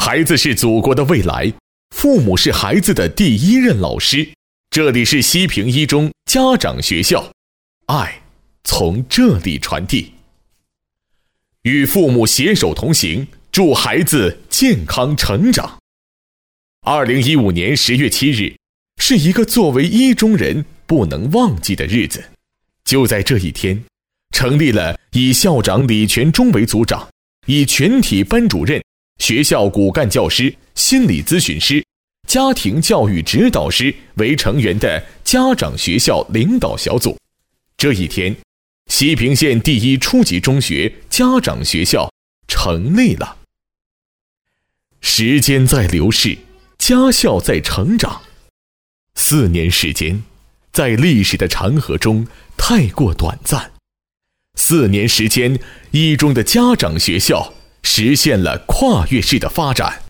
孩子是祖国的未来，父母是孩子的第一任老师。这里是西平一中家长学校，爱从这里传递。与父母携手同行，祝孩子健康成长。2015年10月7日，是一个作为一中人不能忘记的日子。就在这一天，成立了以校长李全忠为组长，以全体班主任、学校骨干教师、心理咨询师、家庭教育指导师为成员的家长学校领导小组。这一天，西平县第一初级中学家长学校成立了。时间在流逝，家校在成长。4年时间，在历史的长河中太过短暂。4年时间，一中的家长学校实现了跨越式的发展。